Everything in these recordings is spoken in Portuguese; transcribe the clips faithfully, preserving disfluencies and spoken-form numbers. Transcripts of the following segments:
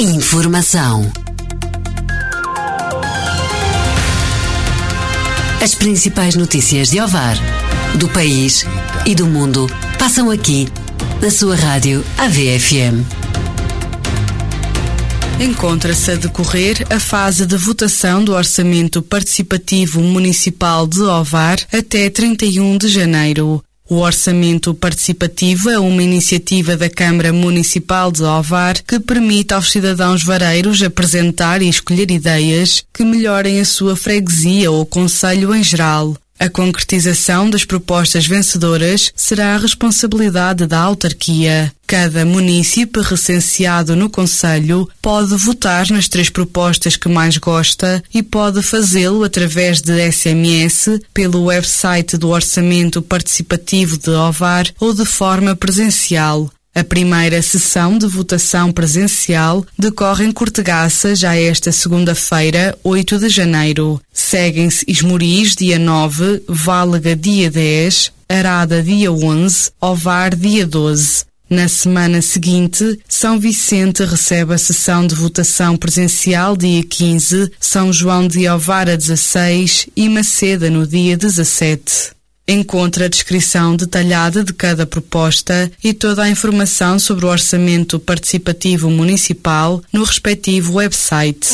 Informação. As principais notícias de Ovar, do país e do mundo passam aqui, na sua rádio A V F M. Encontra-se a decorrer a fase de votação do Orçamento Participativo Municipal de Ovar até trinta e um de janeiro. O Orçamento Participativo é uma iniciativa da Câmara Municipal de Ovar que permite aos cidadãos vareiros apresentar e escolher ideias que melhorem a sua freguesia ou concelho em geral. A concretização das propostas vencedoras será a responsabilidade da autarquia. Cada munícipe recenseado no concelho pode votar nas três propostas que mais gosta e pode fazê-lo através de S M S, pelo website do Orçamento Participativo de Ovar ou de forma presencial. A primeira sessão de votação presencial decorre em Cortegaça já esta segunda-feira, oito de janeiro. Seguem-se Esmoriz, dia nove, Válega, dia dez, Arada, dia onze, Ovar, dia doze. Na semana seguinte, São Vicente recebe a sessão de votação presencial dia quinze, São João de Ovar a dezasseis e Maceda no dia dezassete. Encontra a descrição detalhada de cada proposta e toda a informação sobre o Orçamento Participativo Municipal no respectivo website.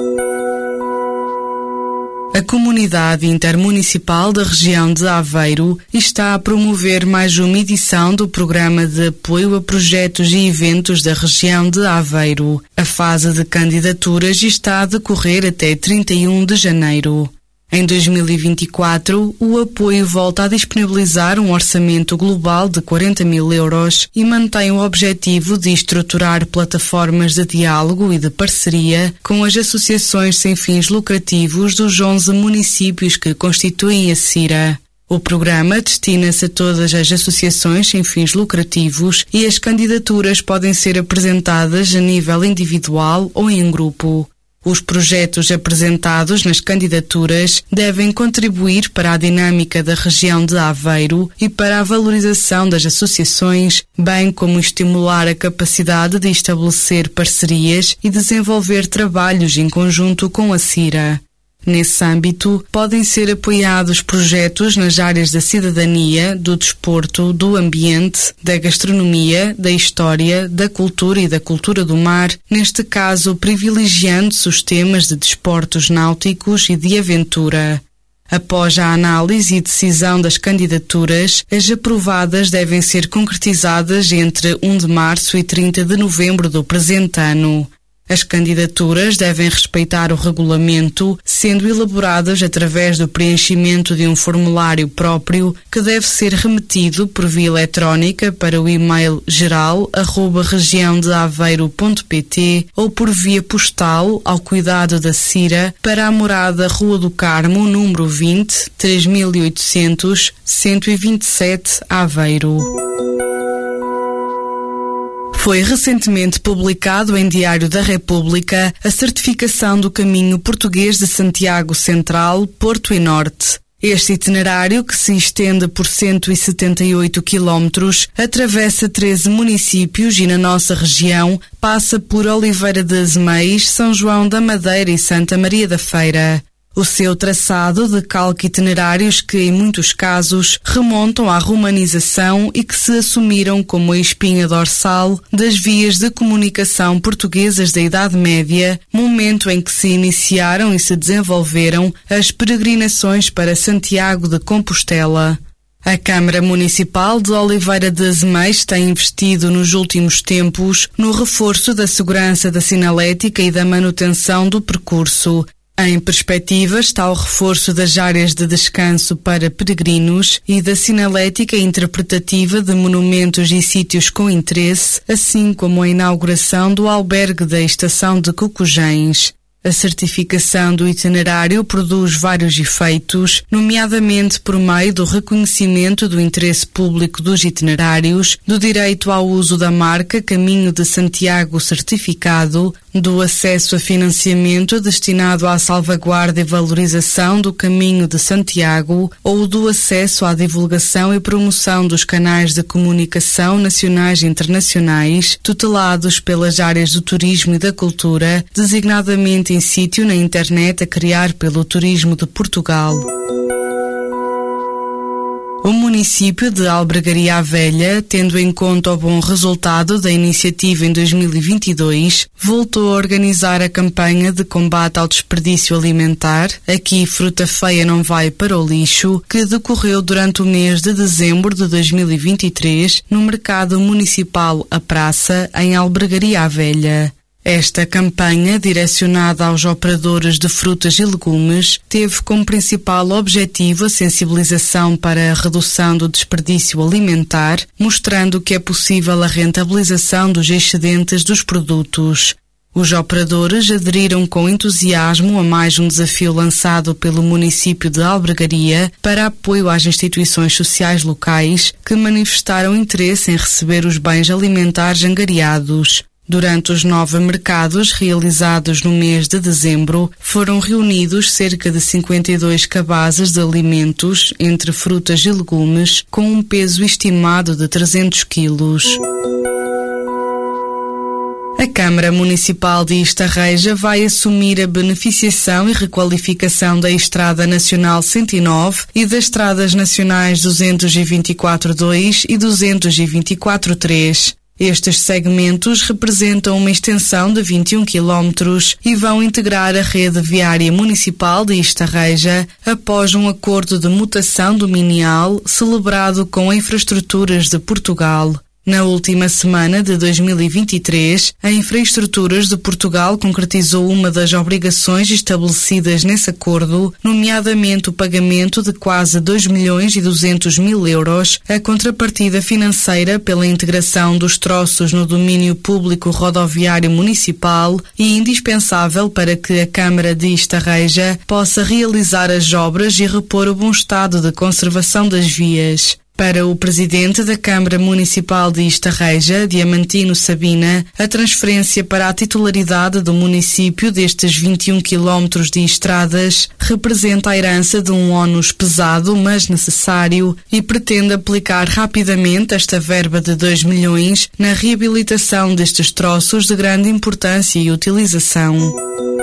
A Comunidade Intermunicipal da região de Aveiro está a promover mais uma edição do Programa de Apoio a Projetos e Eventos da região de Aveiro. A fase de candidaturas está a decorrer até trinta e um de janeiro. Em dois mil e vinte e quatro, o apoio volta a disponibilizar um orçamento global de quarenta mil euros e mantém o objetivo de estruturar plataformas de diálogo e de parceria com as associações sem fins lucrativos dos onze municípios que constituem a CIRA. O programa destina-se a todas as associações sem fins lucrativos e as candidaturas podem ser apresentadas a nível individual ou em grupo. Os projetos apresentados nas candidaturas devem contribuir para a dinâmica da região de Aveiro e para a valorização das associações, bem como estimular a capacidade de estabelecer parcerias e desenvolver trabalhos em conjunto com a CIRA. Nesse âmbito, podem ser apoiados projetos nas áreas da cidadania, do desporto, do ambiente, da gastronomia, da história, da cultura e da cultura do mar, neste caso privilegiando-se os temas de desportos náuticos e de aventura. Após a análise e decisão das candidaturas, as aprovadas devem ser concretizadas entre primeiro de março e trinta de novembro do presente ano. As candidaturas devem respeitar o regulamento, sendo elaboradas através do preenchimento de um formulário próprio que deve ser remetido por via eletrónica para o e-mail geral arroba região de aveiro ponto pt ou por via postal ao cuidado da CIRA para a morada Rua do Carmo, número vinte, três mil e oitocentos, cento e vinte e sete, Aveiro. Foi recentemente publicado em Diário da República a certificação do Caminho Português de Santiago Central, Porto e Norte. Este itinerário, que se estende por cento e setenta e oito quilómetros, atravessa treze municípios e na nossa região passa por Oliveira de Azeméis, São João da Madeira e Santa Maria da Feira. O seu traçado decalca itinerários que, em muitos casos, remontam à romanização e que se assumiram como a espinha dorsal das vias de comunicação portuguesas da Idade Média, momento em que se iniciaram e se desenvolveram as peregrinações para Santiago de Compostela. A Câmara Municipal de Oliveira de Azeméis tem investido nos últimos tempos no reforço da segurança da sinalética e da manutenção do percurso. Em perspectiva está o reforço das áreas de descanso para peregrinos e da sinalética interpretativa de monumentos e sítios com interesse, assim como a inauguração do albergue da Estação de Cocujens. A certificação do itinerário produz vários efeitos, nomeadamente por meio do reconhecimento do interesse público dos itinerários, do direito ao uso da marca Caminho de Santiago certificado, do acesso a financiamento destinado à salvaguarda e valorização do Caminho de Santiago ou do acesso à divulgação e promoção dos canais de comunicação nacionais e internacionais tutelados pelas áreas do turismo e da cultura, designadamente em sítio na internet a criar pelo Turismo de Portugal. O município de Albergaria à Velha, tendo em conta o bom resultado da iniciativa em dois mil e vinte e dois, voltou a organizar a campanha de combate ao desperdício alimentar, Aqui Fruta Feia Não Vai para o Lixo, que decorreu durante o mês de dezembro de dois mil e vinte e três no Mercado Municipal A Praça, em Albergaria à Velha. Esta campanha, direcionada aos operadores de frutas e legumes, teve como principal objetivo a sensibilização para a redução do desperdício alimentar, mostrando que é possível a rentabilização dos excedentes dos produtos. Os operadores aderiram com entusiasmo a mais um desafio lançado pelo município de Albergaria para apoio às instituições sociais locais que manifestaram interesse em receber os bens alimentares angariados. Durante os nove mercados realizados no mês de dezembro, foram reunidos cerca de cinquenta e dois cabazes de alimentos, entre frutas e legumes, com um peso estimado de trezentos quilos. A Câmara Municipal de Estarreja vai assumir a beneficiação e requalificação da Estrada Nacional cento e nove e das Estradas Nacionais duzentos e vinte e quatro dois e duzentos e vinte e quatro três. Estes segmentos representam uma extensão de vinte e um quilómetros e vão integrar a rede viária municipal de Estarreja após um acordo de mutação dominial celebrado com a Infraestruturas de Portugal. Na última semana de dois mil e vinte e três, a Infraestruturas de Portugal concretizou uma das obrigações estabelecidas nesse acordo, nomeadamente o pagamento de quase dois milhões e duzentos mil euros, a contrapartida financeira pela integração dos troços no domínio público rodoviário municipal e indispensável para que a Câmara de Estarreja possa realizar as obras e repor o bom estado de conservação das vias. Para o presidente da Câmara Municipal de Estarreja, Diamantino Sabina, a transferência para a titularidade do município destes vinte e um quilómetros de estradas representa a herança de um ónus pesado, mas necessário, e pretende aplicar rapidamente esta verba de dois milhões na reabilitação destes troços de grande importância e utilização.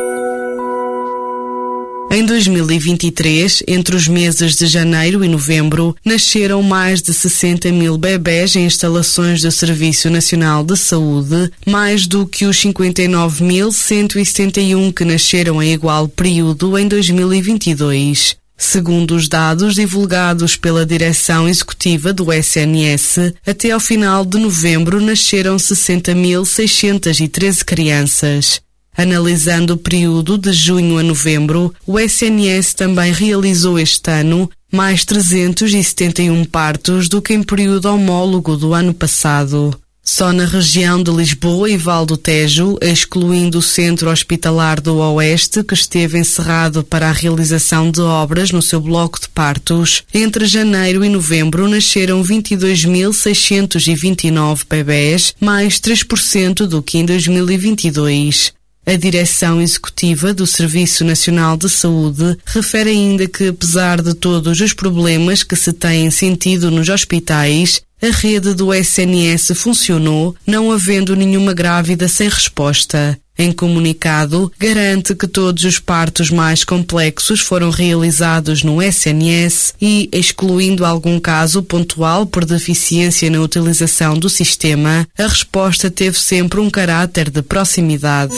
Em dois mil e vinte e três, entre os meses de janeiro e novembro, nasceram mais de sessenta mil bebés em instalações do Serviço Nacional de Saúde, mais do que os cinquenta e nove mil cento e setenta e um que nasceram em igual período em dois mil e vinte e dois. Segundo os dados divulgados pela Direção Executiva do S N S, até ao final de novembro nasceram sessenta mil seiscentos e treze crianças. Analisando o período de junho a novembro, o S N S também realizou este ano mais trezentos e setenta e um partos do que em período homólogo do ano passado. Só na região de Lisboa e Val do Tejo, excluindo o Centro Hospitalar do Oeste, que esteve encerrado para a realização de obras no seu bloco de partos, entre janeiro e novembro nasceram vinte e dois mil seiscentos e vinte e nove bebés, mais três por cento do que em dois mil e vinte e dois. A Direção Executiva do Serviço Nacional de Saúde refere ainda que, apesar de todos os problemas que se têm sentido nos hospitais, a rede do S N S funcionou, não havendo nenhuma grávida sem resposta. Em comunicado, garante que todos os partos mais complexos foram realizados no S N S e, excluindo algum caso pontual por deficiência na utilização do sistema, a resposta teve sempre um caráter de proximidade.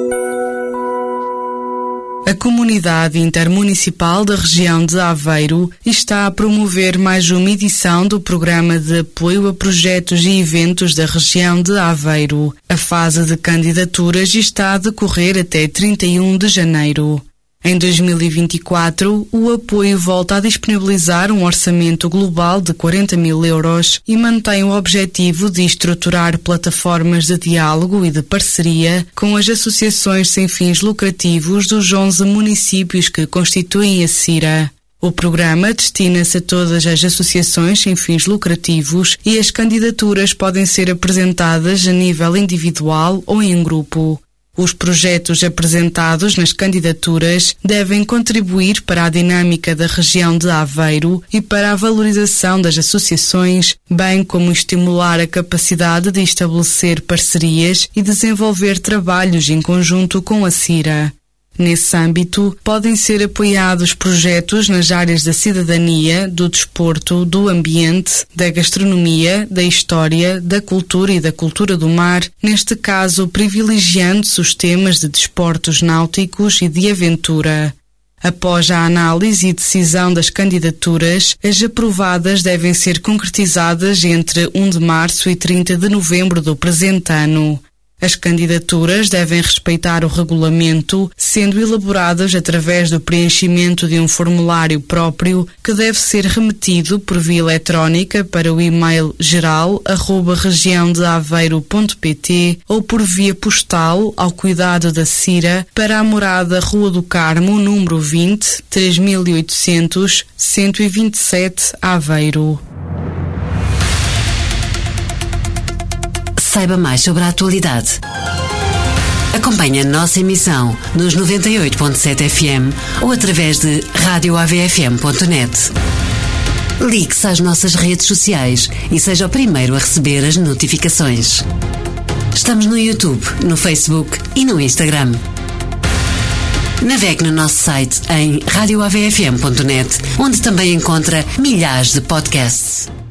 A Comunidade Intermunicipal da Região de Aveiro está a promover mais uma edição do Programa de Apoio a Projetos e Eventos da Região de Aveiro. A fase de candidaturas está a decorrer até trinta e um de janeiro. Em dois mil e vinte e quatro, o apoio volta a disponibilizar um orçamento global de quarenta mil euros e mantém o objetivo de estruturar plataformas de diálogo e de parceria com as associações sem fins lucrativos dos onze municípios que constituem a CIRA. O programa destina-se a todas as associações sem fins lucrativos e as candidaturas podem ser apresentadas a nível individual ou em grupo. Os projetos apresentados nas candidaturas devem contribuir para a dinâmica da região de Aveiro e para a valorização das associações, bem como estimular a capacidade de estabelecer parcerias e desenvolver trabalhos em conjunto com a CIRA. Nesse âmbito, podem ser apoiados projetos nas áreas da cidadania, do desporto, do ambiente, da gastronomia, da história, da cultura e da cultura do mar, neste caso privilegiando-se os temas de desportos náuticos e de aventura. Após a análise e decisão das candidaturas, as aprovadas devem ser concretizadas entre primeiro de março e trinta de novembro do presente ano. As candidaturas devem respeitar o regulamento, sendo elaboradas através do preenchimento de um formulário próprio que deve ser remetido por via eletrónica para o e-mail geral arroba região de aveiro ponto pt ou por via postal ao cuidado da CIRA para a morada Rua do Carmo, número vinte, três mil e oitocentos, cento e vinte e sete, Aveiro. Saiba mais sobre a atualidade. Acompanhe a nossa emissão nos noventa e oito ponto sete F M ou através de rádio A V F M ponto net. Ligue-se às nossas redes sociais e seja o primeiro a receber as notificações. Estamos no YouTube, no Facebook e no Instagram. Navegue no nosso site em rádio A V F M ponto net, onde também encontra milhares de podcasts.